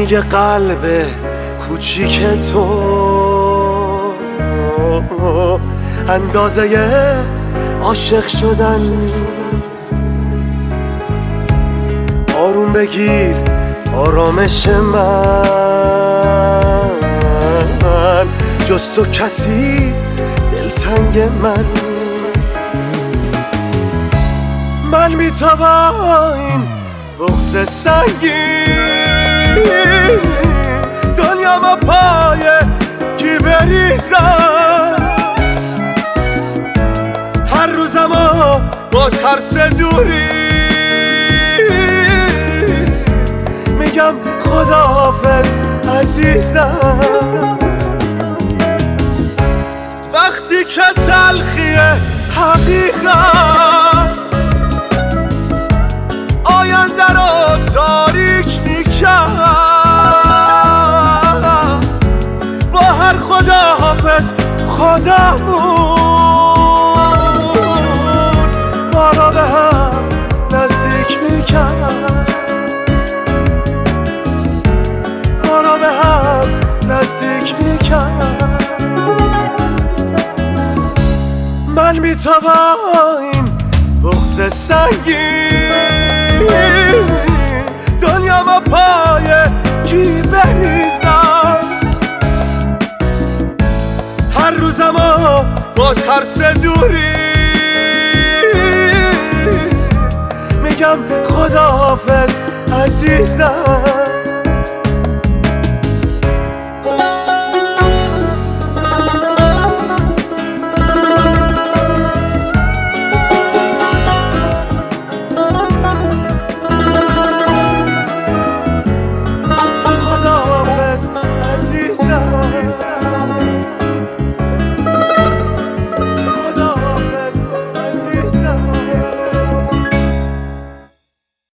میگه قلب کوچیک تو اندازه عاشق شدن نیست. آروم بگیر آرامش من، جز تو کسی دلتنگ من نیست. من میتوان این بغض سنگین دنیا ما پای کی بریزم. هر روزمو با ترس دوری میگم خداحافظ عزیزم. وقتی که تلخی حقیقت آینده رو تاریک میکرد، با هر خداحافظ خودمون ما را به هم نزدیک میکرد، ما را به هم نزدیک میکرد. من میتوان این بغض سنگین دنیا ما پای کی بریزم. هر روزمو با ترس دوری میگم خداحافظ عزیزم.